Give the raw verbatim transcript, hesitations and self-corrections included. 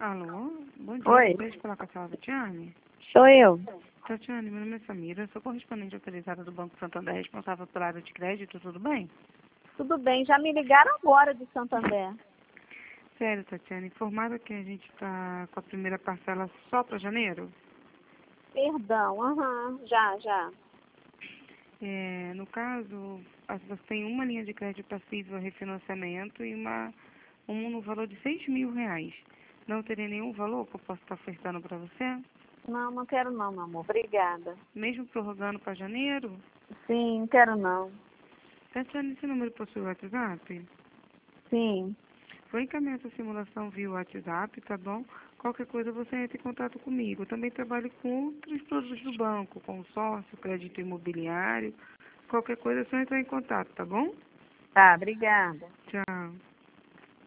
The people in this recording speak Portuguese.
Alô, bom dia. Oi, Gostaria de falar com a senhora Tatiane? sou eu. Tatiane, meu nome é Samira, sou correspondente autorizada do Banco Santander, responsável pela área de crédito, tudo bem? Tudo bem, já me ligaram agora de Santander. Sério, Tatiane, informada que a gente está com a primeira parcela só para janeiro? Perdão, aham, já, já. É, no caso, a- você tem uma linha de crédito passível a refinanciamento e uma, um no valor de seis mil reais. Não teria nenhum valor que eu possa estar ofertando para você? Não, não quero não, meu amor, obrigada. Mesmo prorrogando para janeiro? Sim, não quero não. Tatiane, esse número possui WhatsApp? Sim, Vou encaminhar essa simulação via WhatsApp, tá bom? Qualquer coisa você entra em contato comigo. Eu também trabalho com outros produtos do banco, consórcio, crédito imobiliário. Qualquer coisa é só entrar em contato, tá bom? tá, obrigada. Tchau.